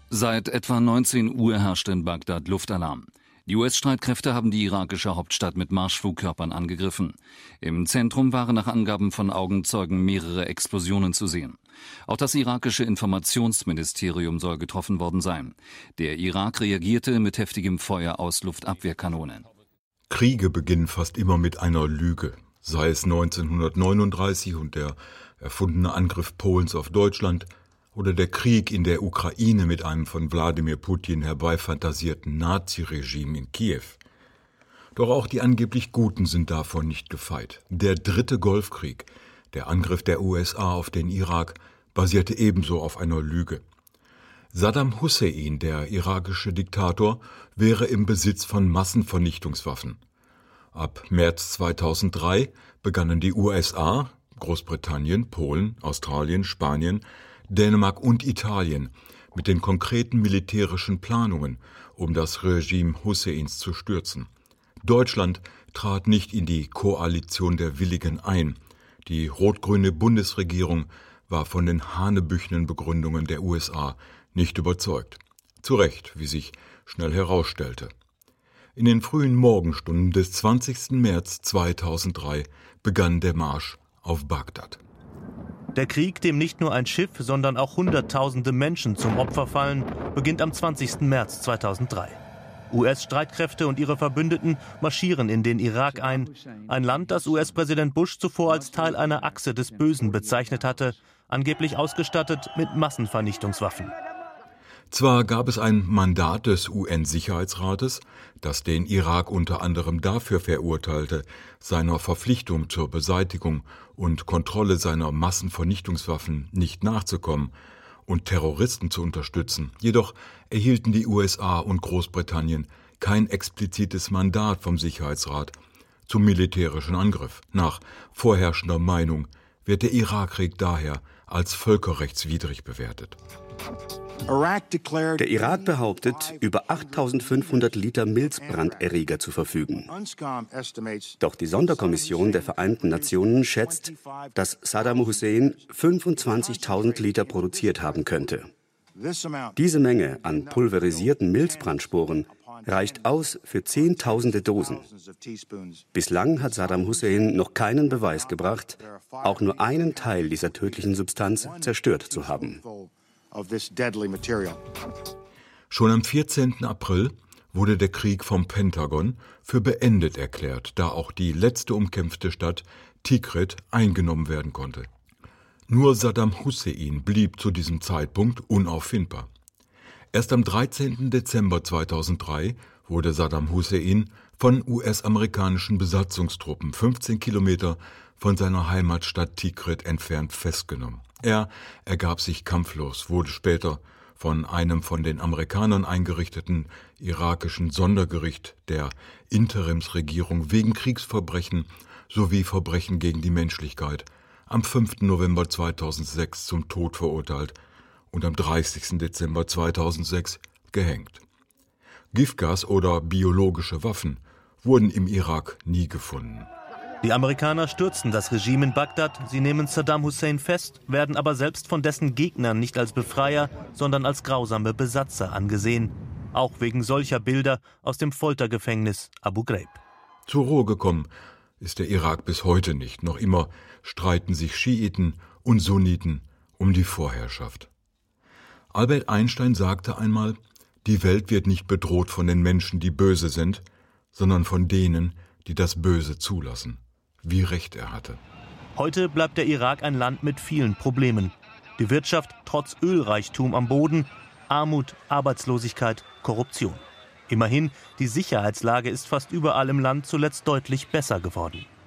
Seit etwa 19 Uhr herrscht in Bagdad Luftalarm. Die US-Streitkräfte haben die irakische Hauptstadt mit Marschflugkörpern angegriffen. Im Zentrum waren nach Angaben von Augenzeugen mehrere Explosionen zu sehen. Auch das irakische Informationsministerium soll getroffen worden sein. Der Irak reagierte mit heftigem Feuer aus Luftabwehrkanonen. Kriege beginnen fast immer mit einer Lüge. Sei es 1939 und der erfundene Angriff Polens auf Deutschland oder der Krieg in der Ukraine mit einem von Wladimir Putin herbeifantasierten Naziregime in Kiew. Doch auch die angeblich Guten sind davon nicht gefeit. Der dritte Golfkrieg, der Angriff der USA auf den Irak, basierte ebenso auf einer Lüge. Saddam Hussein, der irakische Diktator, wäre im Besitz von Massenvernichtungswaffen. Ab März 2003 begannen die USA, Großbritannien, Polen, Australien, Spanien, Dänemark und Italien mit den konkreten militärischen Planungen, um das Regime Husseins zu stürzen. Deutschland trat nicht in die Koalition der Willigen ein. Die rot-grüne Bundesregierung war von den hanebüchenen Begründungen der USA nicht überzeugt. Zu Recht, wie sich schnell herausstellte. In den frühen Morgenstunden des 20. März 2003 begann der Marsch auf Bagdad. Der Krieg, dem nicht nur ein Schiff, sondern auch Hunderttausende Menschen zum Opfer fallen, beginnt am 20. März 2003. US-Streitkräfte und ihre Verbündeten marschieren in den Irak ein. Ein Land, das US-Präsident Bush zuvor als Teil einer Achse des Bösen bezeichnet hatte, angeblich ausgestattet mit Massenvernichtungswaffen. Zwar gab es ein Mandat des UN-Sicherheitsrates, das den Irak unter anderem dafür verurteilte, seiner Verpflichtung zur Beseitigung und Kontrolle seiner Massenvernichtungswaffen nicht nachzukommen und Terroristen zu unterstützen. Jedoch erhielten die USA und Großbritannien kein explizites Mandat vom Sicherheitsrat zum militärischen Angriff. Nach vorherrschender Meinung wird der Irakkrieg daher als völkerrechtswidrig bewertet. Der Irak behauptet, über 8.500 Liter Milzbranderreger zu verfügen. Doch die Sonderkommission der Vereinten Nationen schätzt, dass Saddam Hussein 25.000 Liter produziert haben könnte. Diese Menge an pulverisierten Milzbrandsporen reicht aus für Zehntausende Dosen. Bislang hat Saddam Hussein noch keinen Beweis gebracht, auch nur einen Teil dieser tödlichen Substanz zerstört zu haben. Schon am 14. April wurde der Krieg vom Pentagon für beendet erklärt, da auch die letzte umkämpfte Stadt Tikrit eingenommen werden konnte. Nur Saddam Hussein blieb zu diesem Zeitpunkt unauffindbar. Erst am 13. Dezember 2003 wurde Saddam Hussein von US-amerikanischen Besatzungstruppen 15 Kilometer von seiner Heimatstadt Tikrit entfernt festgenommen. Er ergab sich kampflos, wurde später von einem von den Amerikanern eingerichteten irakischen Sondergericht der Interimsregierung wegen Kriegsverbrechen sowie Verbrechen gegen die Menschlichkeit am 5. November 2006 zum Tod verurteilt und am 30. Dezember 2006 gehängt. Giftgas oder biologische Waffen wurden im Irak nie gefunden. Die Amerikaner stürzen das Regime in Bagdad, sie nehmen Saddam Hussein fest, werden aber selbst von dessen Gegnern nicht als Befreier, sondern als grausame Besatzer angesehen. Auch wegen solcher Bilder aus dem Foltergefängnis Abu Ghraib. Zur Ruhe gekommen ist der Irak bis heute nicht. Noch immer streiten sich Schiiten und Sunniten um die Vorherrschaft. Albert Einstein sagte einmal, die Welt wird nicht bedroht von den Menschen, die böse sind, sondern von denen, die das Böse zulassen. Wie recht er hatte. Heute bleibt der Irak ein Land mit vielen Problemen. Die Wirtschaft trotz Ölreichtum am Boden, Armut, Arbeitslosigkeit, Korruption. Immerhin, die Sicherheitslage ist fast überall im Land zuletzt deutlich besser geworden.